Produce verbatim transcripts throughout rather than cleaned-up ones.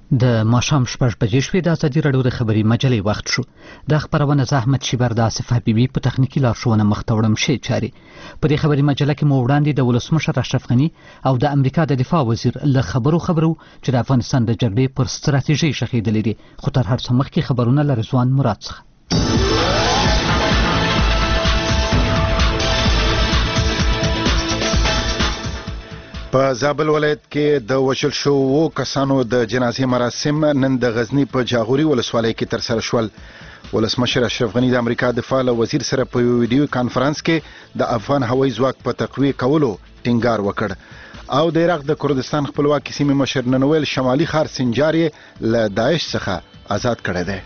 د ماښام شپږ بجې شوې. د ازادي راډیو د خبري مجلې وخت شو. د خبرونه زه احمد شیبر د آصف حبیبي په تخنیکي لارښوونه مخته وړم شي چاري. په دې خبري مجله کې مو وړاندې د ولسمشر اشرف غني او د امریکا د دفاع وزیر له خبرو خبرو چې د افغانستان د جګړې پر ستراتیژي شخېدلې دي. خو تر هر څه مخکې خبرونه له رضوان مراد څخه. په زابل ولایت کې د وشل شوو کسانو د جنازې مراسم نن د غزنی په جاغوري ولسوالۍ کې ترسره شول. ولسمشر اشرف غني د امریکا دفاع وزیر سره په یو ویډیو کانفرنس کې د افغان هوایي ځواک په تقویه کولو ټینګار وکړ او د عراق د کردستان خپلواکي سیمې مشر ننویل شمالي ښار سنجار یې له داعش څخه آزاد کړی دی.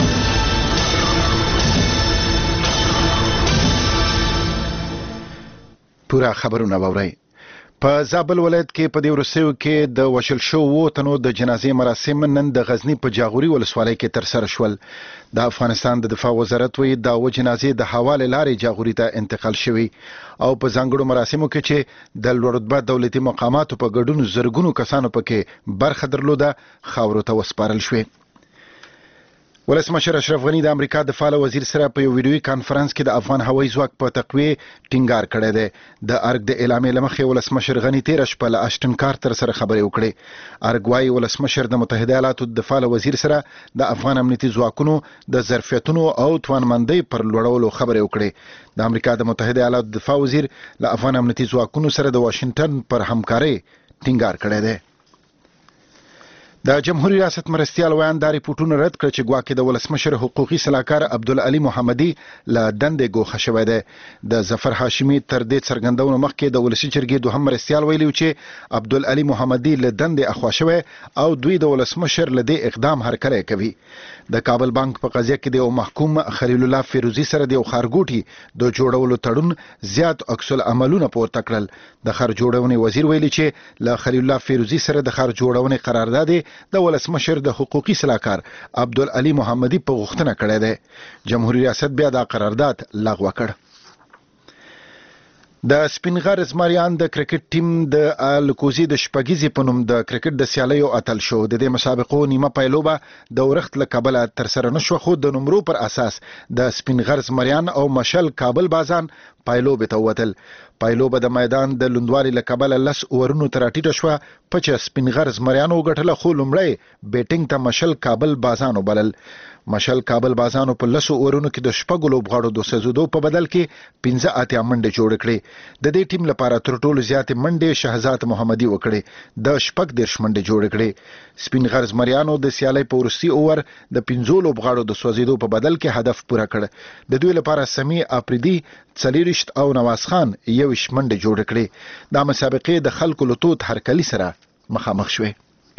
پورا خبرونه واورئ. په زابل ولایت کې په دې ورسېو کې د وشل شوو تنو د جنازې مراسم نن د غزنی په جاغوري ولسوالۍ کې ترسره شول. د افغانستان د دفاع وزارت وی دا و جنازې د حواله لارې جاغوري ته انتقال شوی او په ځانګړو مراسمو کې چې د لوړ رتبه دولتي مقاماتو په ګډون زرګونو کسانو پکې برخه درلوده خاورو ته وسپارل شوی. ولسمشر اشرف غني د امریکا دفاع وزیر سره په یو ویډیوي کانفرنس کې د افغان هوایي ځواک په تقویه ټینګار کړی دی. د ارګ د اعلامیې لمخې ولسمشر غني تیر شپه له اشټن کارتر سره خبرې وکړې. ارګ وايي ولسمشر د متحده ایالاتو د دفاع وزیر سره د افغان امنیتي ځواکونو د ظرفیتونو او توانمندۍ پر لوړولو خبرې وکړې. د امریکا د متحده ایالاتو دفاع وزیر له افغان امنیتي ځواکونو سره د واشنگټن پر همکارۍ ټینګار کړی دی. د جمهوریت ریاست مرستیال ویان دا ریپورتونه رد کړ چې ګواکې د ولسمشر حقوقي صلاحکار عبدالعلی محمدي له دندې ګوښه شوی دی. د ظفر هاشمي تر دې څرګندونو مخکې د ولسي جرګې دوهم مرستیال ویلي چې عبدالعلی محمدي له دندې اخوا شوی او دوی د ولسمشر له دې اقدام هرکلی کوي. د کابل بانک په قضیه کې د یو محکوم خلیل الله فیروزي سره د یو ښارګوټي د جوړولو تړون زیات عکس العملونه پورته کړل. د ښار جوړونې وزیر ویلي چې له خلیل الله فیروزي سره د ښار جوړونې قرارداد د ولسمشر د حقوقي صلاحکار عبدالعلی محمدي په غوښتنه کړی دی. جمهوریت ریاست بیا دا قرارداد لغوه کړ. د سپینغر زمریان د کرکټ ټیم د الکوزي د شپږیزې په نوم د کرکټ د سیالیو اتل شو. د دې مسابقو نیمه پایلوبه د ورښت له کبله ترسره نشوه خو د نمرو پر اساس د سپینغر زمریان او مشل کابل بازان پایلوبې ته ووتل. پایلوبه د میدان د لوندوالي له کبله لس اورونو ته راټیټه شوه په چې سپینغر زمریانو وګټله خو لومړی بیټینګ ته مشل کابل بازانو بلل. مشل کابل بازانو په لسو اورونو کې د شپږو لوبغاړو د سزودو په بدل کې پنځه اتیا منډې جوړې کړې. د دې ټیم لپاره تر ټولو زیاتې منډې شهزاد محمدي وکړې د شپږ دېرش منډې جوړې کړې. سپین غر زمریانو د سیالۍ په وروستي اوور د پنځو لوبغاړو د سوځېدو په بدل کې هدف پوره کړ. د دوی لپاره سمی افریدي څلېرویشت او نواز خان یویشت منډې جوړې کړې. دا مسابقې د خلکو له تود هرکلي سره مخامخ شوې.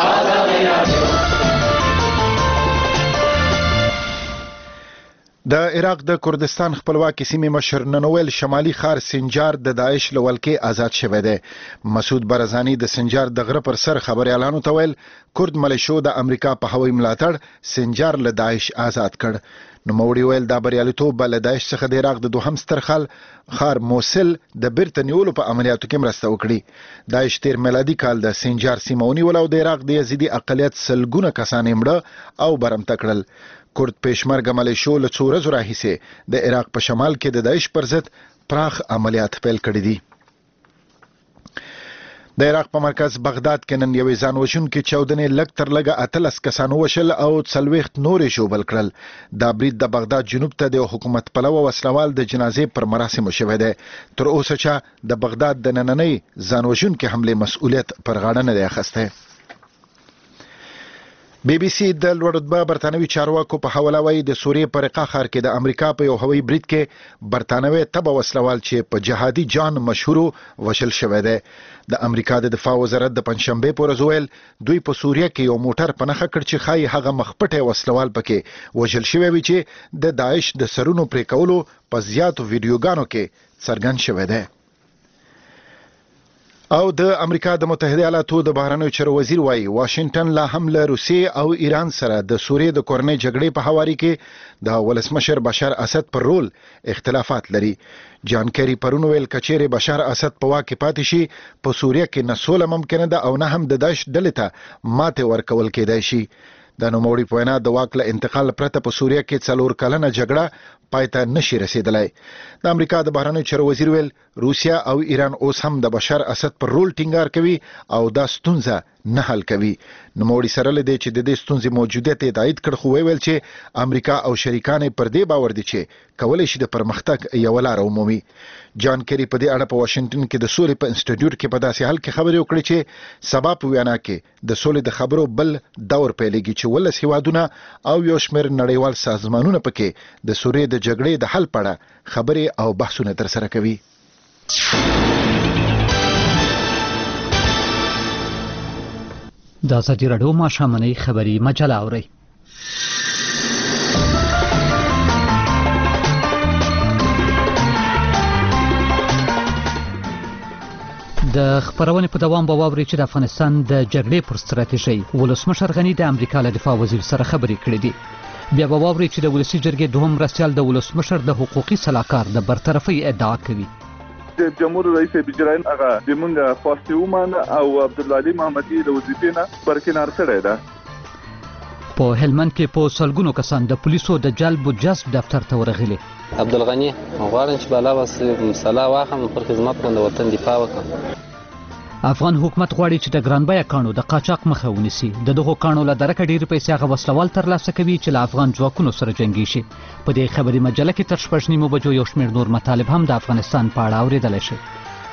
د عراق د کردستان خپلواکي سیمې مشر ننویل شمالي ښار سنجار د داعش له ولکې آزاد شوی دی. مسعود برزاني د سنجار د غره پر سر خبريالانو ته ویل کرد ملیشو د امریکا په هوایي ملاتړ سنجار له داعش آزاد کړ. نوموړي ویل دا بریالیتوب به له داعش څخه د عراق د دوهم ستر ښار موسل د بیرته نیولو په عملیاتو کې مرسته وکړي. داعش تیر میلادي کال د سنجار سیمه ونیوله او د عراق د یزیدي اقلیت سلګونه کسان یې مړه او برمته کړل. کرد پېشمرګه ملیشو له څو ورځو راهیسې د عراق په شمال کې د داعش پر ضد پراخ عملیات پیل کړي دي. د عراق په مرکز بغداد کې نن یوې ځان وژونکې چاودنې لږ تر لږه اتلس کسان ووژل او څلوېښت نورې ژوبل کړل. دا برید د بغداد جنوب ته د حکومت پلوه وسلوال د جنازې پر مراسمو شوی دی. تر اوسه چا د بغداد د نننۍ ځان وژونکې حملې مسؤلیت پر غاړه نه دی اخیستی. بی بی سی د لوړ رتبه برتانوي چارواکو په حواله وایي د سوریې په رقه ښار کې د امریکا په یو هوایي برید کې برتانوي تبه وسلوال چې په جهادي جان مشهورو وشل شوی دی. د امریکا د دفاع وزارت د پنځشنبې په ورځ ویل دوی په سوریه کې یو موټر په نښه کړ چې ښایي هغه مخپټی وسلوال پکې وژل شوی وي چې د داعش د سرونو پرې کولو په زیاتو ویډیوګانو کې څرګند شوی دی. او د امریکا د متحده ایالاتو د بهرنیو چارو وزیر وایي واشنگټن لا هم له روسیې او ایران سره د سوریې د کورنۍ جګړې په حواله کې د ولسمشر بشار اسد پر رول اختلافات لري. جان کری پرون ویل کچېره بشار اسد په واک پاتې شي په سوریه کې نه سوله ممکنه ده او نه هم د داعش ډلې ته ماته ورکول کېدای شي. د نوموړي په وینا د واک له انتقال پرته په سوریه کې څلور کلنه جګړه پایته نشي رسیدلای. د امریکا د بهرنیو چارو وزیر ویل روسیا او ایران اوس هم د بشار اسد پر رول ټینګار کوي او دا ستونزه نه حل کوي. نوموړي سره لدی چې د دې ستونزې موجودیت تایید کړ خو ویل چې امریکا او شریکان پر دې باور دي چې کولای شي د پرمختګ یو لار ومومي. جان کری په دې اړه په واشنگټن کې د سولې په انسټیټیوټ کې په داسې حال کې خبرې وکړې چې سبا په وینا کې د سولې د خبرو بل دور پیلېږي چې ولس هیوادونه او یو شمېر نړیوال سازمانونه پکې د سوریې د جګړې د حل په اړه خبرې او بحثونه ترسره کوي. د ازادي راډیو ماښامنۍ خبري مجله اورئ. د خبرونې په دوام به واورئ چې د افغانستان د جګړې پر ستراتیژۍ ولسمشر غني د امریکا له دفاع وزیر سره خبرې کړې دي. بیا به واورئ چې د ولسي جرګې دوهم مرستیال د ولسمشر د حقوقي سلاکار د برطرفۍ ادعا کوي. د جمهور رئیس بجراین هغه د مونږه خواسته ومانه او عبدالله علي محمدي د وظیفې نه برکنار کړی ده. په هلمند کې په سلګونو کسان د پولیسو د جلب او جذب دفتر ته ورغلي. عبدالغني غواړم چې بالا بس مسله واخم پر خدمت باندې وطن دفاع وکړم. افغان حکومت غواړي چې د ګرانبیه کانو د قاچاق مخه ونیسي. د دغو کانو له درکه ډېرې پیسې هغه وسلوال ترلاسه کوي چې له افغان ځواکونو سره جنګي شي. په دې خبري مجله کې تر شپږ نیمو بجو یو شمېر نور مطالب هم د افغانستان په اړه اورېدلی شي.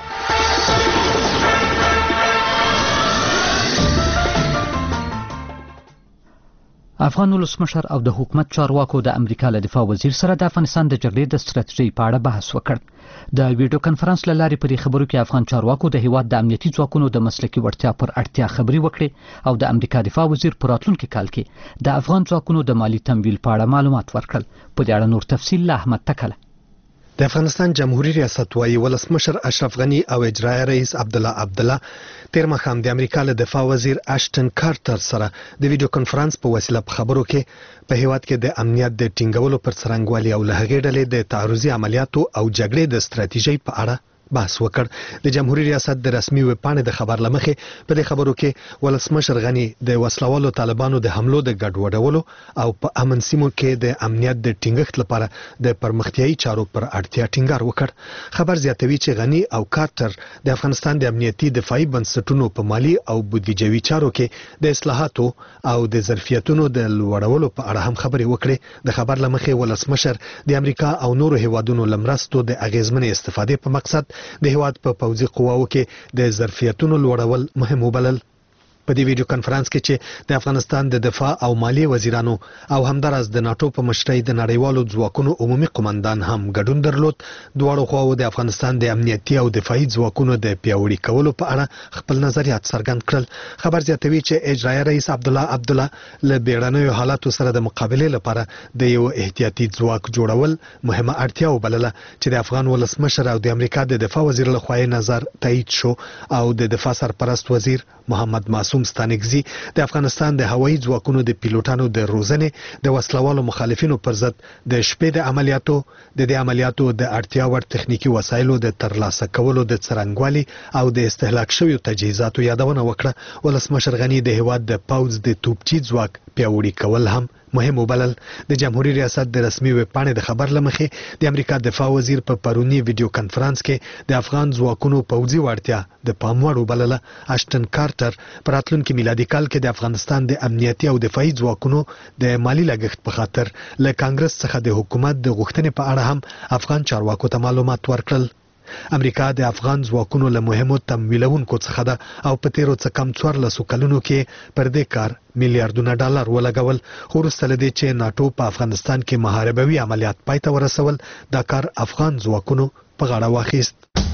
افغان ولسمشر او د حکومت چارواکو د امریکا له دفاع وزیر سره د افغانستان د جګړې د ستراتیژۍ په اړه بحث وکړ. د ویډیو کانفرنس له لارې په دې خبرو کې افغان چارواکو د هیواد د امنیتي ځواکونو د مسلکي وړتیا پر اړتیا خبرې وکړې او د امریکا دفاع وزیر په راتلونکي کال کې د افغان ځواکونو د مالی تمویل په اړه معلومات ورکړل. په دې اړه نور تفصیل له احمد تکله. د افغانستان جمهوریت ریاست وايي ولسمشر اشرف غني او اجرایي رئیس عبدالله عبدالله تیر مخام د امریکا له دفاع وزیر اشټن کارټر سره د ویډیو کانفرنس په وسیله په خبرو کې په هیواد کې د امنیت د ټینګولو پر څرنګوالي او له هغې ډلې د تعرضي عملیاتو او جګړې د ستراتیژۍ په اړه بحث وکړ. د جمهوریت ریاست د رسمي ویب پاڼې د خبر لمخې په دې خبرو کې ولسمشر غني د وسلوالو طالبانو د حملو د ګډوډولو او په امن سیمو کې د امنیت د ټینګښت لپاره د پرمختیایي چارو پر اړتیا ټینګار وکړ. خبر زیاتوي چې غني او کارټر د افغانستان د امنیتي دفاعي بنسټونو په مالی او بودیجوي چارو کې د اصلاحاتو او د ظرفیتونو د لوړولو په اړه هم خبرې وکړې. د خبر لمخې ولسمشر د امریکا او نورو هیوادونو لمرستو د اغیزمنې استفادې په مقصد د هیواد په پوځي قواو کې د ظرفیتونو لوړول مهم وبلل. په دې ویډیو کانفرنس کې چې د افغانستان د دفاع او مالیې وزیرانو او همدارس د ناتو په مشرۍ د نړیوالو ځواکونو عمومي قومندان هم ګډون درلود، دواړو خواو د افغانستان د امنیتي او دفاعي ځواکونو د پیاوړي کولو په اړه خپل نظریات څرګند کړل. خبر زیاتوي چې اجرایي رئیس عبدالله عبدالله له بیړنیو حالاتو سره د مقابلې لپاره د یو احتیاطي ځواک جوړول مهمه اړتیا وبلله چې د افغان ولسمشر او د امریکا د دفاع وزیر لخوا نظر تایید شو او د دفاع سرپرست وزیر محمد معصوم ستانکزي د افغانستان د هوایي ځواکونو د پیلوټانو د روزنې د وسلوالو مخالفینو پر ضد د شپې د عملیاتو د دې عملیاتو د اړتیا وړ تخنیکی وسایلو د ترلاسه کولو د څرنګوالي او د استهلاک شویو تجهیزاتو یادونه وکړه. ولسمشر غني د هیواد د پوځ د توپچي ځواک پیاوړي کول هم مهم وبلل. د جمهوریت ریاست د رسمي ویب پاڼې د خبر لمخې د امریکا دفاع وزیر په پرونی ویډیو کانفرنس کې د افغان ځواکونو پوځي وړتیا د پام وړ وبلله. اشټن کارټر په راتلونکي میلادي کال کې د افغانستان د امنیتي او دفاعي ځواکونو د مالی لګښت په خاطر له کانګرس څخه د حکومت د غوښتنې په اړه هم افغان چارواکو ته معلومات ورکړل. امریکا د افغان ځواکونو له مهمو تمویلونکو څخه ده او په تیرو څه کم څوارلسو کلونو کې پر دې کار میلیارډونه ډالر ولګول. خو وروسته له دې چې ناټو په افغانستان کې محاربوي عملیات پای ته ورسول، دا کار افغان ځواکونو په غاړه واخیست.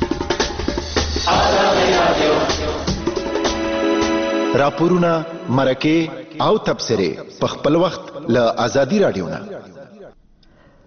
راپورونه، مرکې او تبصرې په خپل وخت له ازادي رادیو نه.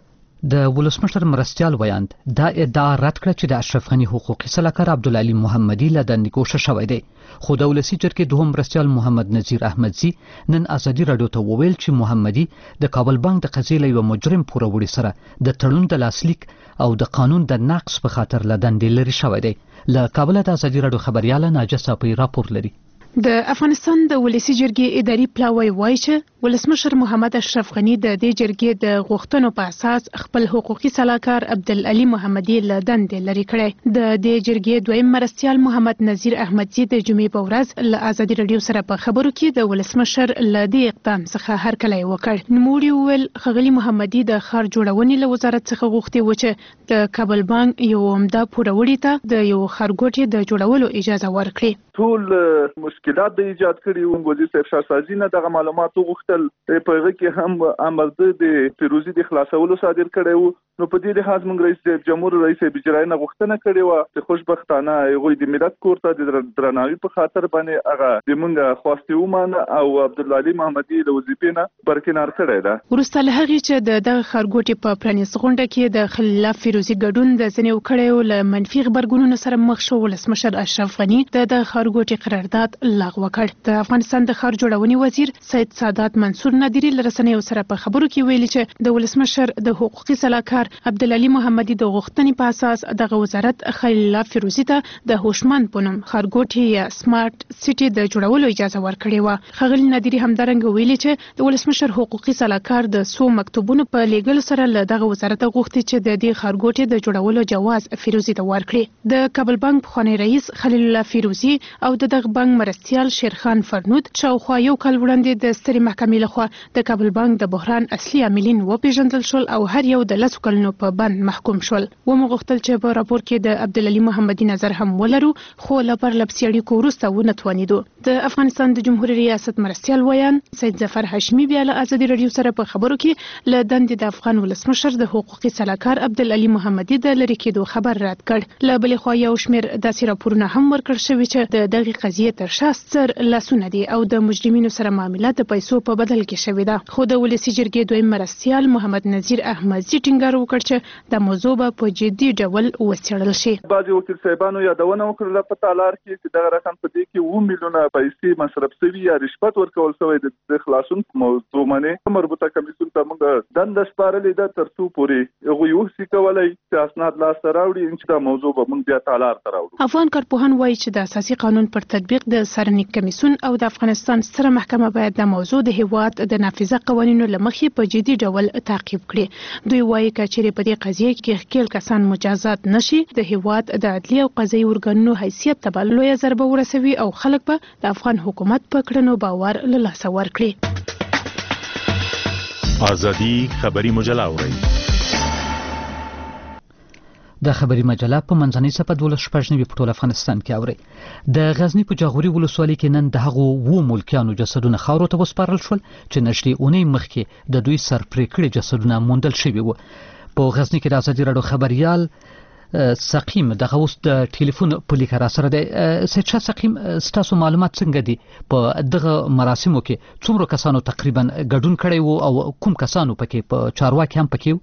د ولسمشر مرستیال ویاند دا ادعا رد کړه چې د اشرف غنی حقوقي سلاکار عبدالعلی محمدي له دندې کوشش شوی دی خو د ولسی جرګې دوهم مرستیال محمد نذیر احمدزي نن ازادي رادیو ته وویل چې محمدي د کابل بانک د قضیې له یو مجرم پوروړي سره د تړون د لاسلیک او د قانون د نقض په خاطر له دندې لري شوی دی له کابل د ازادي رادیو خبرياله ناجه صافي راپور لري د افغانستان د ولسی جرګې اداري پلاوی وایي چې ولسمشر محمد اشرف غنی د دې جرګې د غوښتنو په اساس خپل حقوقي سلاکار عبدالعلی محمدي له دندې لري کړی د دې جرګې دویم مرستیال محمد نذیر احمدزي د جمعې په ورځ له ازادي رادیو سره په خبرو کې د ولسمشر له دې اقدام څخه هرکلی وکړ نوموړي وویل ښاغلي محمدي د ښار جوړونې له وزارت څخه غوښتي و چې د کابل بانک یو عمده پوروړي ته د یو ښارګوټي د جوړولو اجازه ورکړي ټول مشکلات د ایجاد کړي وو وزیر صاحب شاسازي نه دغه معلومات غوښتل په هغه کې هم امر د فیروزي د خلاصولو صادر کړي وو نو په دې لحاظ موږ رئیس جمهور رئیس اجرایي نه غوښتنه کړې و چې خوشبختانه هغه د ملت کور ته د درناوي په خاطر باندې هغه د موږ خواسته ومانه او عبدالعلی محمدي د وظیفې نه برکنار کړی دا ورسته له هغې چې د دغه ښارګوټي په پرانیست غونډه کې د خلیل الله فیروزي ګډون د ځینې وکړیو له منفي غبرګونونو سره مخ شو ولسمشر اشرف غني د دغه ښارګوټي قرارداد لغوه کړ د افغانستان د ښار جوړونې وزیر سید سادات منصور نادری له رسنیو سره په خبرو کې ویلي چې د ولسمشر د حقوقي سلاکار عبدالعلی محمدي د غوښتنې په اساس دغه وزارت خلیل الله فیروزي ته د هوشمند په نوم ښارګوټي یا سمارټ سټي د جوړولو اجازه ورکړې وه ښاغلي نادري همدارنګه ویلي چې د ولسمشر حقوقي سلاکار د څو مکتوبونو په لیږلو سره له دغه وزارت غوښتي چې د دې ښارګوټي د جوړولو جواز فیروزي ته ورکړي د کابل بانک پخوانی رئیس خلیل الله فیروزي او د دغه بانک مرستیال شیرخان فرنود شاوخوا یو کال وړاندې د سترې محکمې لخوا د کابل بانک د بحران اصلي عاملین وپېژندل شول او هر یو د لسو کلونو په بند محکوم شول ومو غوښتل چې په راپور کې د عبدالعلی محمدي نظر هم ولرو خو له پرلپسې اړیکو وروسته ونه توانېدو د افغانستان د جمهوریت ریاست مرستیال ویان سید ظفر هاشمي بیا له ازادي رادیو سره په خبرو کې له دندې د افغان ولسمشر د حقوقي سلاکار عبدالعلی محمدي د لرې کېدو خبر رد کړ له بلې خوا یو شمېر داسې راپورونه هم ورکړل شوي چې د دغې قضیې تر شا ستر لاسونه دي او د مجرمینو سره معاملات د پیسو په بدل کې شوې ده خو د ولسي جرګې دویم مرستیال محمد نذیر احمدزي ټینګار وکړ چې د موضوع په جدي ډول وڅېړل شي بعضې وکیل صاحبانو یادونه وکړله په تالار کې چې دغه رقم په دې کې اووه میلیونه پیسې مصرف شوي یا رشوت ورکول شوی د خلاصون په موضوع باندې مربوطه کمیسیون ته موږ دنده سپارلې ده تر څو پورې هغوی وهڅې کولی چې اسناد لاسته راوړي چې دا موضوع به موږ بیا تالار ته راوړو افغان کارپوهان وایي چې د اساسي قانون پر تطبیق د سرنیک کمیسیون او د افغانستان ستره محکمه باید د موضوع د هیواد د نافذه قوانینو له مخې په جدي ډول تعقیب کړي دوی وایي که چیرې په دې قضیه کې ښکېل کسان مجازات نشي د هیواد د عدلي او قضایي ارګانونو حیثیت ته به لویه ضربه ورسوي او خلک به د افغان حکومت په کړنو باور له لاسه ورکړي ازادي خبري مجله اورئ د خبري مجله په منځنۍ صفحه دولس شپږ نوي په ټول افغانستان کې اوري د غزنی په جاغوري ولسوالۍ کې نن د هغو وو ملکیانو جسدونه خاورو ته وسپارل شول چې نږدې اونۍ مخکې د دوی سر پرې کړي جسدونه موندل شوي وو په غزنی کې د ازادي رادیو خبريال سقیم دغه اوس د ټلیفون په لیک را سره د سچا سقیم ستاسو معلومات څنګه دي په دغه مراسمو کې څومره کسانو تقریبا ګډون کړی وو او کوم کسانو پکې په چارواکي هم پکې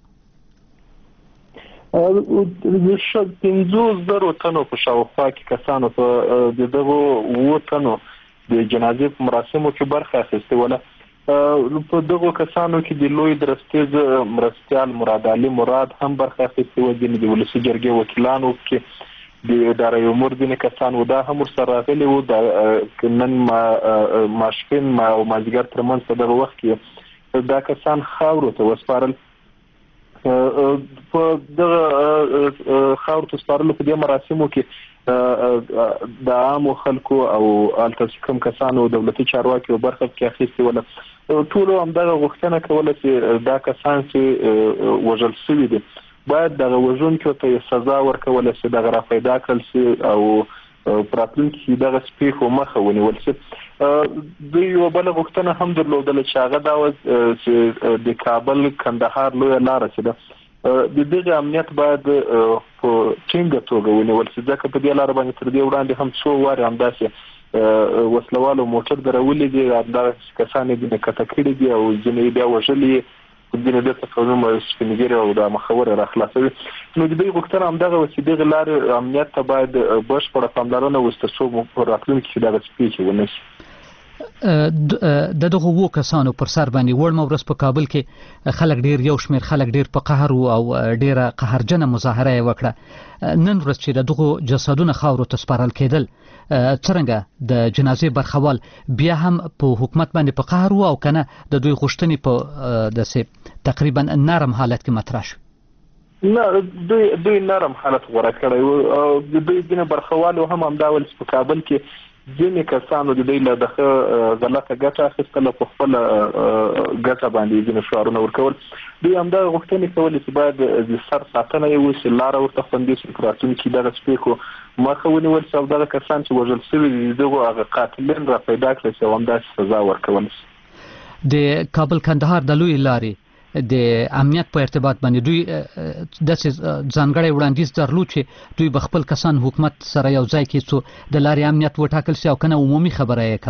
د شل پنځوس زرو تنو په شاوخوا کې کسانو په دغه وو تنو د جنازې په مراسمو کې برخه اخیستې وله په دغه کسانو کې د لوی درستیز مرستیال مراد علي مراد هم برخه اخیستې و د ولسي جرګې وکیلانو کې د ادارې امور ځینې کسان و دا هم ورسره راغلي وو د نن ماسپښین او مازدیګر ترمنځ په دغه وخت کې دا کسان خاورو ته وسپارل په دغه خاور ته سپارلو په دې مراسمو کې د عامو خلکو او الته کوم کسانو دولتي چارواکي او برخه کې اخیستې وله ټولو همدغه غوښتنه کوله چې دا کسان چې وژل شوي دي باید دغه وژونکو ته سزا ورکوله چې دغه را پیدا کړل شي او په راتلونکي کې دغه سپېښو مخه ونیول شي دوی یوه بله غوښتنه هم درلودله چې هغه دا وه چې د کابل کندهار لویه لاره چې ده د دغه امنیت باید په ټینګه توګه ونیول شي ځکه په دې لاره باندې تر دې وړاندې هم څو وارې همداسې وسلوالو موټر درولي دي همدغه کسان یې ځینې کته کړي دي او ځینې یې بیا وژلي دین د تقویم سپینګری او د مخاور را خلاصوي نو د دې غوښتنه هم دغه چې دغه لار امنیت ته باید بشپړه پاملرنه وستاسو په راتلونکي کې دغه سپیچ ونشي د دغه وو کسانو پر سر باندې وړ مورس په کابل کې خلک ډیر یو شمیر خلک ډیر په قهر او ډیره قهرجنه مظاهره وکړه نن ورځ چې دغه جسدونه خاورو ته سپارل کېدل څنګه د جنازې برخوال بیا هم په حکومت باندې په قهر او کنه د دوی غوښتنې په دسه تقریبا نرم حالت کې مطرح شو نه دوی دوی نرم حالت غوړه کړی او د دوی دینه برخوال هم هم دا ول په کابل کې ځینې کسانو د دوی له دغه غلطه ګټه اخیستله په خپله ګټه باندې ځینې شعارونه ورکول دوی همدغه غوښتنې کولې چې باید د سر ساتنه یې وشي لاره ورته خوندي شي په راتلونکي دغه سپیکو مخه ونیول شي او دغه کسان چې وژل شوي دي دغو هغه قاتلین را پیدا کړی شي او همداسې سزا ورکول شي د کابل کندهار د لوی لارې د امنیت په ارتباط باندې دوی د ځانګړی وړاندیز درلود چې دوی به خپل کسان حکومت سره یو ځای کې څو د لارې امنیت وټاکل شي او کنه عمومي خبره یې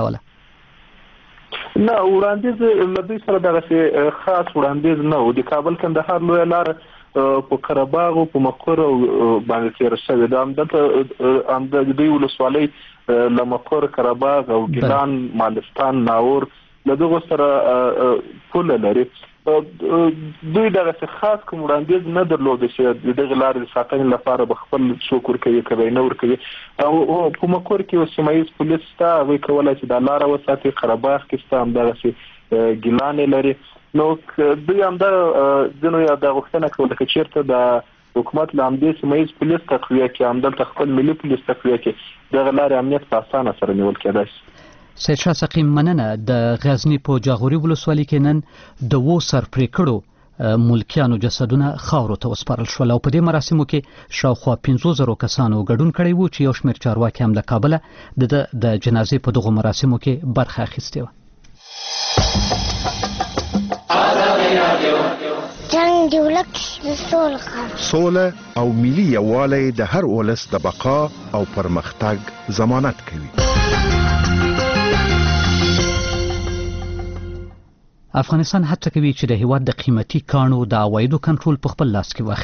کوله نه وړاندیز له دوی سره دغه خاص وړاندیز نه و د کابل کندهار لوی لار په قرهباغ او په مقر باندې تیر شوی دا همدلته هم د دوی ولسوالۍ له مقر قرهباغ او ګیلان مالستان ناور له دغو سره پوله لري دوی دغه خاص کوم وړاندیز نه درلود چې دغه لارې ساتنې لپاره به خپل څوک ورکوي که نه ورکوي او په مقر کې یو سیمه ییز پولیس شته هغوی کولی چې دا لاره وساتي قرهباغ کې شته همدغسې ګیلان یې لري نو دوی همدغه ځینو یې دا غوښتنه کوله که چېرته د حکومت له همدې سیمه ییز پولیس تقویه کړي همدلته خپل ملي پولیس تقویه کړي دغه لارې امنیت په اسانه سره نیول کېدای شي سید شاه سقیم مننه د غزنی په جاغوري ولسوالۍ کې نن د وو سر پرې کړو ملکیانو جسدونه خاورو ته وسپارل شول او په دې مراسمو کې شاوخوا پنځه زره کسانو ګډون کړی وو چې یو شمېر چارواکي هم له کابله د د جنازې په دغو مراسمو کې برخه اخیستې وه جنگ دی ولک سوله سوله او ملي یووالی د هر ولس د بقا او پرمختګ ضمانت کوي افغانستان هڅه کوي چې د هیواد د قیمتي کانو د عوایدو کنټرول په خپل لاس کې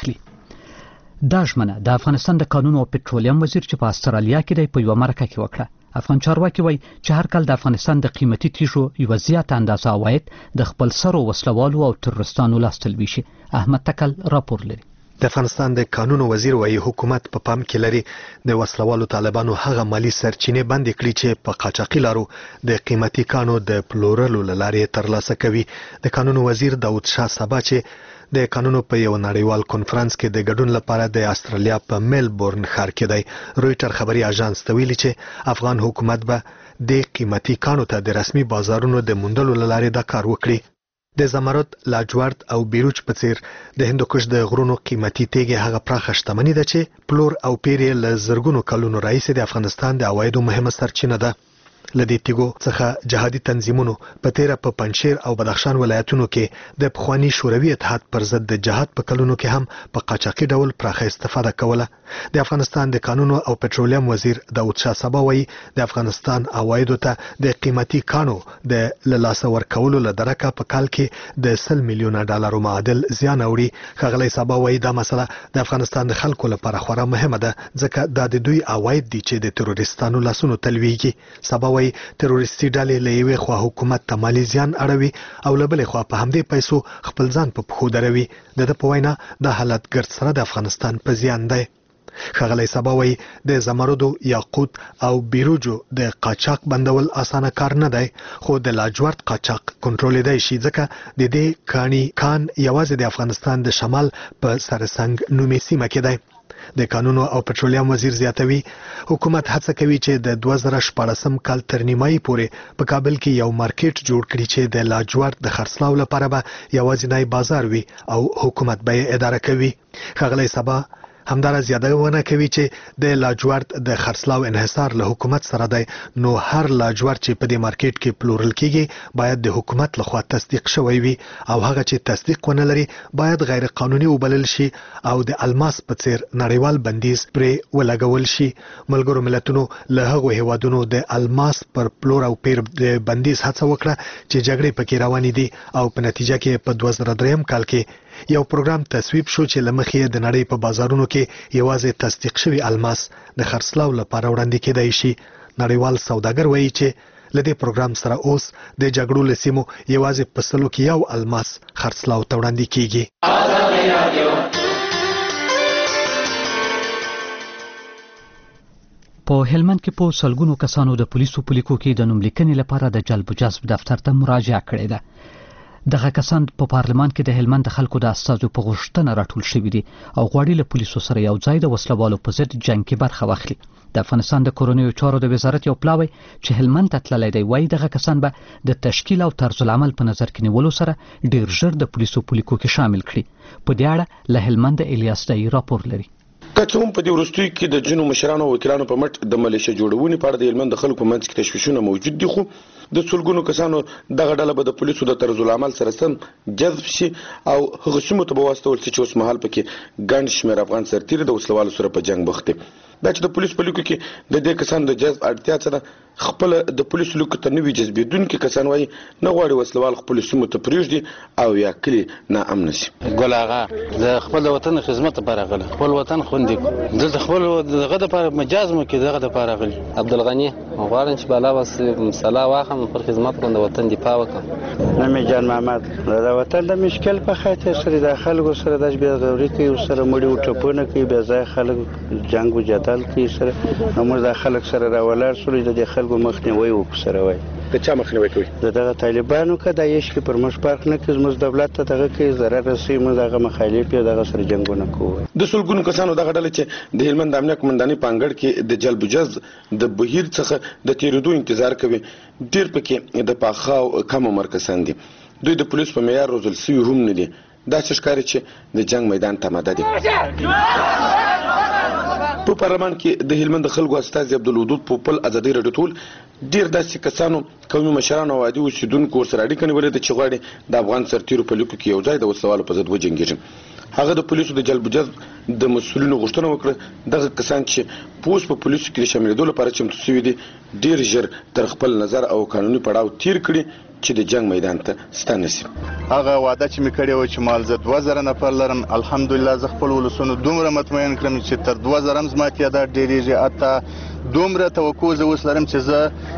واخلي دا ژمنه د افغانستان د کانونو او پټرولیم وزیر چې په استرالیا کې دی په یوه مرکه کې وکړه افغان چارواکي وایي چې هر کال د افغانستان د قیمتي تیږو یوه زیاته اندازه عواید د خپل سرو وسلوالو او ترورستانو لاس ته لویږي احمد تکل راپور لري د افغانستان د قانون وزیر وايي حکومت په پام کې لري د وسلوالو طالبانو هغه مالی سرچینې بندې کړي چې په قاچاقي لارو د قیمتي کانو د پلورلو لارې ترلاسه کوي د قانون وزیر داود شاه سبا چې د قانونو په یو نړیوال کنفرانس کې د ګډون لپاره د استرالیا په میلبورن ښار کې دی رويټر خبري اژانس ته ویلي چې افغان حکومت به د قیمتي کانو ته د رسمي بازارونو د موندلو لارې دا کار وکړي د زمرد لاجورد او بیروج په څیر د هندوکش د غرونو قیمتي تیږې هغه پراخه شتمني ده چې پلور او پیرې له زرګونو کلونو راهیسې د افغانستان د عوایدو مهمه سرچینه ده لدې تیګو څخه جهادي تنظیمونو په تیره په پنځشیر او بدخشان ولایتونو کې د پخوانی شوروي اتحاد پر ضد د جهاد په کلونو کې هم په قاچاقي ډول پراخه استفاده کوله د افغانستان د قانونو او پټرولیم وزیر داود شاه سبا وایي د افغانستان عوایدو ته د قیمتي کانو د لاسه ورکولو له درکه په کال کې د سل میلیونه ډالرو معادل زیان اوړي ښاغلی سبا وایي دا مسله د افغانستان د خلکو لپاره خورا مهمه ده ځکه دا د دوی عواید دي چې د تروریستانو لاسونو ته لویږي سبا وایي تروریستي ډلې له یوې خوا حکومت ته مالي زیان اړوي او له بلې خوا په همدې پیسو خپل ځان په پښو دروي د ده په وینا دا حالت ګرد سره د افغانستان په زیان دی ښاغلی سبا وایي د زمردو یاقوت او بیروجو د قاچاق بندول اسانه کار نه دی خو د لاجورد قاچاق کنټرولېدای شي ځکه د دې کاني کان یوازې د افغانستان د شمال په سرسنګ نومي سیمه کې دی د قانونو او پټرولیم وزیر زیاتوي حکومت هڅه کوي چې د دوه زره شپاړسم کال تر نیمایي پورې په کابل کې یو مارکیټ جوړ کړي چې د لاجورد د خرڅلاو لپاره به یوازینی بازار وي او حکومت به یې اداره کوي ښاغلی سبا همدارس یادونه کوي چې د لاجورد د خرڅلاو انحصار له حکومت سره دی، نو هر لاجورد چې په دې مارکیټ کې پلورل کیږي باید د حکومت لخوا تصدیق شوی وي او هغه چې تصدیق ونه لري باید غیر قانوني وبلل شي او د الماس په څیر نړیوال بندیز پرې ولګول شي. ملګرو ملتونو له هغو هیوادونو د الماس پر پلور او پیر د بندیز هڅه وکړه چې جګړې پکې روانې دي او په نتیجه کې په دوه زره درې کال کې یو پروګرام تصویب شو چې لمخې د نړۍ په بازارونو کې یوازې تصدیق شوی الماس د خرڅلاو لپاره وړاندې کېدای شي. نړیوال سوداګر وایي چې لدې پروګرام سره اوس د جګړو لسیمو یوازې په سلو کې یو الماس خرڅلاو ته وړاندې کیږي. په هلمند کې په سلګونو کسانو د پولیسو په لیکو کې د نوملیکنې لپاره د جلب و جذب دفتر ته مراجعه کړې ده. دغه کسان په پارلمان کې د هلمند د خلکو د استازو په غوښتنه راټول شوي دي او غواړي له پولیسو سره یو ځای د وسلوالو په ضد جنګ کې برخه واخلي. د افغانستان د کورنیو چارو د وزارت یو پلاوی چې هلمند ته تللی دی وایي دغه کسان به د تشکیل او طرز العمل په نظر کې نیولو سره ډیر ژر د پولیسو په لیکو کې شامل کړي. په دې اړه له هلمند الیاس دای راپور لري. که څه هم په دې وروستیو کې د ځینو مشرانو او وکیلانو په مټ د ملیشه جوړونې په اړه د هلمند د خلکو په منځ کې تشویشونه موجود دي، خو د سلګونو کسانو دغه ډله به د پولیسو د طرز العمل سره سم جذب شي او هغه سیمو ته به واستول شي چې اوس مهال پکې ګڼ شمېر افغان سرتیري د وسلوالو سره په جنګ بوخت دي. دا چې د پولیس په لیکو کې د دې کسانو د جذب اړتیا څه ده، خپل د پولیسو لیکو ته نوي جذبېدونکي کسان وایي نه غواړي وسلوال خپلو سیمو ته پرېږدي او یا کلي ناامنه شي. ګل آغا د خپل وطن خدمت لپاره راغلی، خپل وطن خوندي کړو، دلته خپل دغه دپاره مجاز مو کې دغه دپاره راغلي. عبدالغني غواړم چې بالا بس مسله واخلم پر خدمت کوم د وطن دفاع وکړم. نمی جان محمد د وطن د مشکل په خاطر سره د خلکو سره د بېغوري کوي او سره مړي او ټپونه کوي، بیا ځای خلک جنګ و جدل کوي سره موږ د خلک سره راولاړ شولو د دې خلکو مخنیوی وکړو. سره وایي د چا مخنیوی کوي؟ د دغه طالبانو که د عیش کې پر موږ فرق نه کوي، زموږ دولت ته دغه کوي ضرر رسوي، موږ هغه مخالف یو، دغه سره جنګونه کوو. د سلګونو کسانو دغه ډله چې د هلمند د امنیه قمندانۍ په انګړ کې د جلب و جذب د بهیر څخه د تېرېدو انتظار کوي، ډېر پکې د پاخه او کم عمر کسان دي. دوی د پولیس په معیار روزل سوي هم نه دي. داسې ښکاري چې د جنګ میدان ته آماده دي. په پارلمان کې د هلمند د خلکو استازي عبدالودود پوپل ازادي راډیو ټول ډېر داسې کسانو قومي مشرانو او عادي اوسېدونکو ورسره اړیکه نیولې ده چې غواړي د افغان سرتیرو په لیکو کې یو ځای د وسلوالو په ضد وجنګېږي. هغه د پولیسو د جلب و جذب د مسؤلینو غوښتنه وکړه دغه کسان چې پوس په پولیسو کې د شاملېدو لپاره چمتو شوي دي ډېر ژر تر خپل نظر او قانوني پړاو تیر کړي چې د جنگ میدان ته ستانه شي. هغه وعده چې مې کړې و چې مال زه دوه زره نفر لرم، الحمدلله زه خپل ولسونو دومره مطمئن کړم چې تر دوه زره هم زما تعداد ډېرېږي. حتی دومره توقع زه اوس لرم چې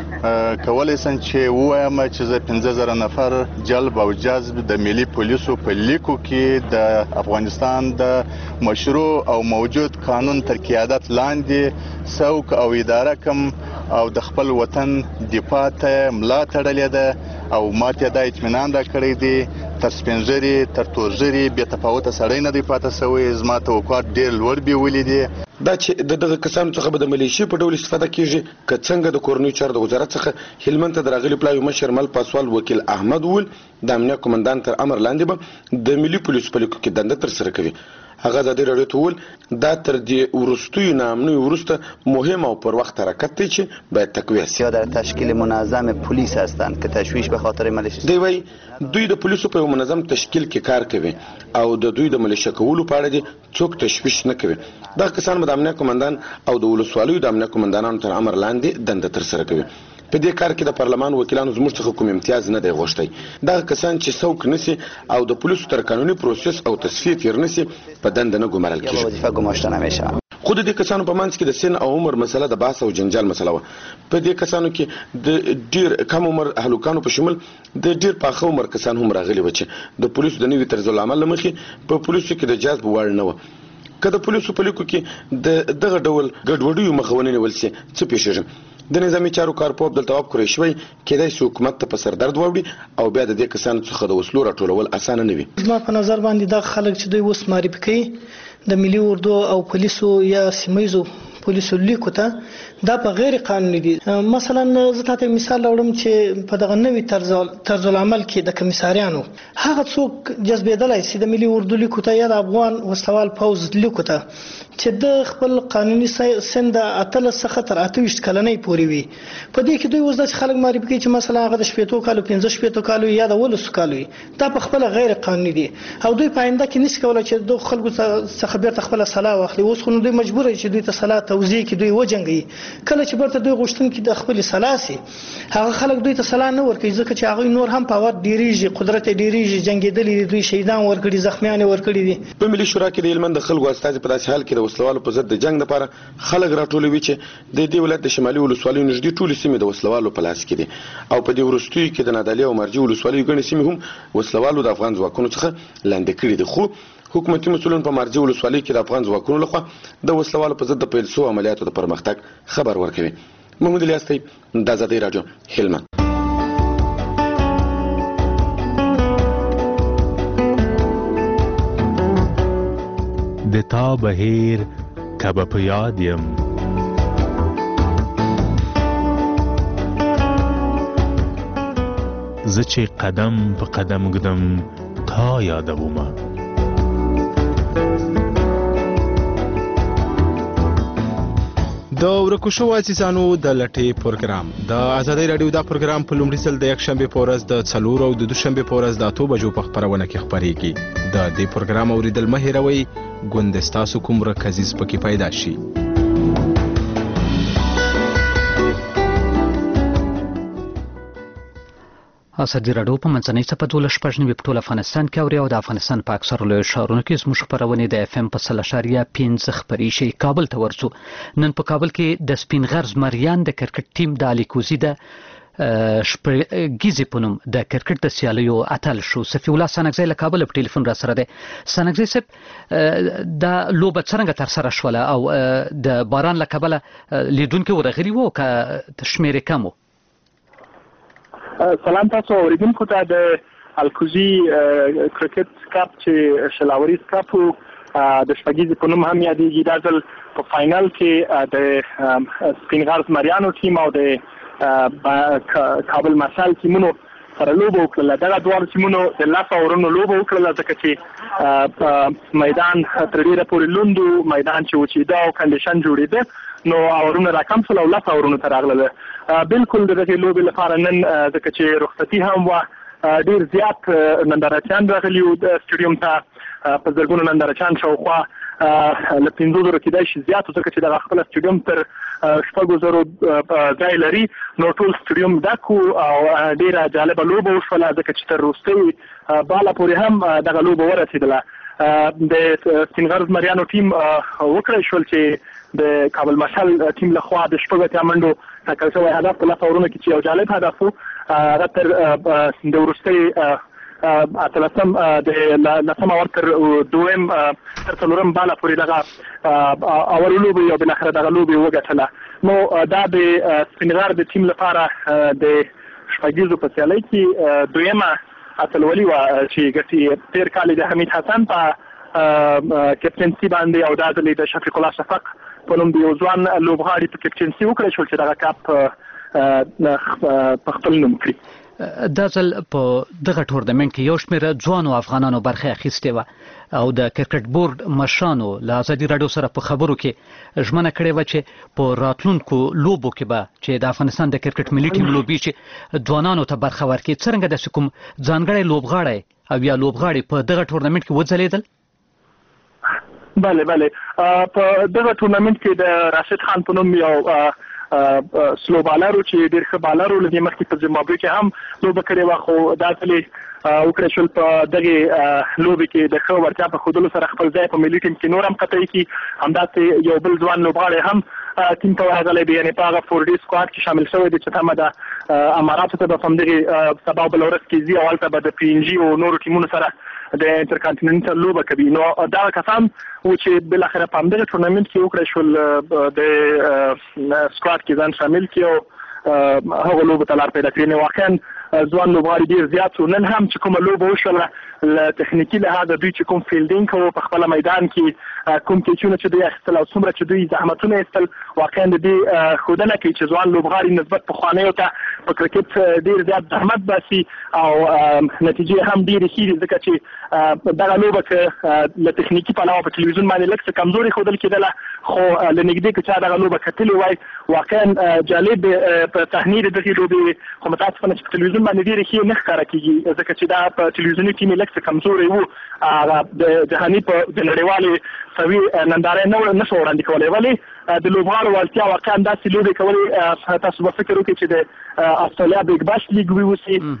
زه کولی شم چې ووایم چې زه پنځه زره نفر جلب او جذب د ملي پولیسو په لیکو کې د افغانستان د مشروع او موجود قانون تر قیادت لاندې څوک او اداره کم او د خپل وطن دفاع ته ملا تړلې ده او ما ته دا اطمینان را کړی دی تر سپینږیري تر تورږیري بې تفاوته سړی نه دی پاتې شوی. زما توقعات ډېر لوړ بیولي دي. دا چې د دغه کسانو څخه به د ملیشې په ډول استفاده کیږي که څنګه د کورنیو چارو د وزارت څخه هلمند ته د راغلي پلاوي مشر مل پاسوال وکیل احمد ول د امنیه قمندان تر امر لاندې به د ملي پولیسو په لیکو کې دنده ترسره کوي. هغه ازادي راډیو ته وویل دا تر دې وروستیو ناامنیو وروسته مهم او پر وخت حرکت دی چې باید تقویه شي. در تشکیل منظم پلیس هستند که تشویش به خاطر ملیشه. دی وایي دوی د پولیسو په یو منظم تشکیل کې کار کوي او د دوی د ملیشه کولو په اړه دې څوک تشویش نه کوي. دغه کسان به د امنیه قمندان او د ولسوالیو د امنیه قمندانانو تر امر لاندې دنده ترسره کوي. په دې کار کې د پارلمان وکیلانو زموږ څخه کوم امتیاز نه دی غوښتی. دغه کسان چې څوک نسی او د پولیسو تر قانوني پروسس او تصفیه تیر نسی په دنده نه ګمارل کیږي. وظیفه ګماشته نمیشه. خود د دې کسانو په منځ کې د سن او عمر مسله د بحث او جنجال مسله وه. په دې کسانو کې د ډیر کم عمر هلوکانو په شمول د ډیر پاخه عمر کسان هم راغلي و چې د پولیسو د نوي طرز العمل له مخې په پولیسو کې د جذب وړ نه وه. که د پولیسو په لیکو کې د دغه ډول ګډوډیو مخه ونه نیول شي څه پیښیږي؟ د نظامي چارو کارپوه عبدالتواب قریشي وایي کېدای شي حکومت ته په سر درد واوړي او بیا د دې کسانو څخه د وسلو راټولول اسانه نه وي. زما په نظر باندې دغه خلک چې دوی اوس معرفي کوي د ملي اردو او پولیسو یا سیمایزو پولیسو لیکو ته دا په غیر قانوني دي. مثلا زه تاسو مثال راوړم چې په دغه نوي طرز طرز العمل کې د کمیساریانو هغه څوک جذبېدلای شي د ملي اردو لیکو ته یا د افغان وسلوال پوز لیکو ته چې د خپل قانوني سن د اتلس څخه تر اته ویشت کلنۍ پورې وي. په دې کې دوی اوس داسې خلک معرفي کوي چې مثلا هغه د شپېتو کالو پنځه شپېتو کالو یا د ولسو کالو وي. دا په خپل غیر قانوني دي او دوی په آینده کې نشي کولای چې د خلکو څخه بیرته خپل سلا واخلي. اوس خو دوی مجبور دي چې دوی ته سلا توزیع کړي، دوی وجنګي. کله چې برته دوی غوښتونکي د خپل سلا سي هغه خلک دوی ته سلا نه ورکوي ځکه چې هغه نور هم پاور ډیریږي، قدرت ډیریږي، جنگیدلي دوی شهیدان ورکړي، زخمیان ورکړي دي. په ملي شورا کې د هلمند د خلکو استازي په داسې حال کې د وسلوالو په ضد د جنگ لپاره خلک راټولوي چې د دې ولایت د شمالي ولسوالیو نږدې ټولې سیمې د وسلوالو په لاس کې دي او په دې وروستیو کې د نادعلي او مرجې ولسوالیو ګڼې سیمې هم وسلوالو د افغان ځواکونو څخه لاندې کړي دي. خو حکومتي مسؤلین په مرجې ولسوالۍ کې د افغان ځواکونو لخوا د وسلوالو په ضد د پیل شوو عملیاتو د پرمختګ خبر ورکوي. محمود الیاس دی، د آزادۍ راډیو، هلمند. د تا بهیر کبه په یاد یم، زه چې قدم په قدم ږدم تا یادومه. د ورکو شوو عزیزانو د لټۍ پروګرام د آزادۍ راډیو دا پروګرام په لومړي ځل د یکشنبې په ورځ د څلور او د دوشنبې په ورځ د اتو بجو په خپرونه کې خپرېږي. د دې پروګرام اوریدل مه هېروئ، ګوند ستاسو کوم ورک عزیز پکې پیدا شي. ازادي راډیو په منځنۍ څپه دولس شپږ نوي په ټول افغانستان کې اوري او د افغانستان په اکثرو لویو ښارونو کې زموږ خپرونې د اف ام په سل اشاریه پنځه خپرې شي. کابل ته ورځو. نن په کابل کې د سپین غر زمریان د کرکټ ټیم د الیکوزي د شپږیزې په نوم د کرکټ د سیالیو اتل شو. صفي الله سانګزی له کابل په ټلیفون را سره دی. سانګزی صاحب، دا لوبه څرنګه ترسره شوله او د باران له کبله لیدونکي ورغلي وو که شمېرې کم وو؟ سلام تاسو اوریدونکو ته. د الکوزي کرکټ کپ چې شلاوريز کپ د شپږیزې په نوم هم یادېږي، دا ځل په فاینل کې د سپین غر زمریانو ټیم او د کابل مشال ټیمونو سره لوبه وکړله. دغه دواړو ټیمونو د لس اورونو لوبه وکړله ځکه چې میدان تر ډېره پورې لوند و، میدان چې وچېده او کنډیشن جوړېده نو اورونه راکم شول او لس اورونو ته راغلله. بالکل د دغې لوبې لپاره نن ځکه چې رخصتي هم وه ډېر زیات نندارچیان راغلي وو د سټیډیوم ته. په زرګونو نندارچیان شاوخوا له پنځو زرو کېدای شي زیات ځکه چې دغه خپله سټیډیوم تر شپږو زرو ځای لري نو ټول سټیډیوم ډک و او ډېره جالبه لوبه وشوله ځکه چې تر وروستۍ باله پورې هم دغه لوبه ورسېدله. د سپین غر زمریانو ټیم وکړی شول چې د کابل مشال ټیم لخوا د شپږ اتیا منډو ټاکل شوی هدف په لس اورونو کې چې یو جالب هدف و، هغه تر د وروستۍ اتلسم د لسم اور تر دویم تر څلورم باله پورې دغه اول لوبې او بالاخره دغه لوبې وګټله. نو دا د سپین غر د ټیم لپاره د شپږیزو په سیالۍ کې دویمه اتلولي وه چې ګټي تېر کال د حمید حسن په کپټنسي باندې او دا ځل د شفیق الله شفق په نوم د یو ځوان لوبغاړي په کپټنسي وکړی شول چې دغه کپ په خپل نوم کړي. دا ځل په دغه ټورنمنټ کې یو شمېره ځوانو افغانانو برخه اخیستې وه او د کرکټ بورډ مشرانو له ازادي راډیو سره په خبرو کې ژمنه کړې وه چې په راتلونکو لوبو کې به چې د افغانستان د کرکټ ملي ټیم لوبي چې ځوانانو ته برخه ورکړي. څرنګه داسې کوم ځانګړی لوبغاړی او یا لوبغاړي په دغه ټورنمنټ کې وځلیدل؟ بله بله په دغه ټورنمنټ کې د راشد خان په نوم یو سلو بالر چې ډېر ښه بالر و، له دې مخکې په زیمبابوې کې هم لوبه کړې وه خو دا ځل یې وکړی شول په دغې لوبې کې د ښه وړتیا په ښودلو سره خپل ځای په ملي ټیم کې نور هم قطعي کړي. همداسې یو بل ځوان لوبغاړی هم ټیم ته ورغلی دی، یعنې په هغه فور ډي سکواډ کې شامل شوی دی چې تمه ده اماراتو ته به په همدغې سبا او بله ورځ کې ځي او هلته به د پي ان جي او نورو ټیمونو سره د انټرکانټیننټل لوبه کوي. نو دغه کسان و چې بالاخره په همدغه ټورنمنټ کې وکړی شول د سکواډ کې ځان شامل کړي او هغه لوبو ته لار پیدا کړي. نو واقعا ځوان لوبغاړي ډیر زیات وو. نن هم چې کومه لوبه وشوله له تخنیکي لحاظه دوی چې کوم فیلډینګ کوو په خپل میدان کې کوم کیچونه چې دوی اخیستل او څومره چې دوی زحمتونه ایستل واقعا د دې ښودنه کوي چې ځوان لوبغاړي نسبت پخوانیو ته په کرکټ ډیر زیات زحمت باسي او نتیجې هم ډېرې ښې دي ځکه چې دغه لوبه که له تخنیکي پلوه په تلویزیون باندې لږ څه کمزوري ښودل کېدله خو له نږدې که چا دغه لوبه کتلې وای واقعا جالب په صحنې د دغې لوبې خو متاسفانه چې په تلویزیون باندې ډېرې ښې نه ښکاره کېږي ځکه چې دا په تلویزیوني ټیم یې لږ څه کمزوری و. هغه د جهاني په د نړیوالې سوي نندارې نه نه شو وړاندې کولی ولې د لوبغاړو وړتیا واقعا داسې لوبې کولې تاسو به فکر وکړئ چې د استرالیا بیګ باش لیګ وي اوسي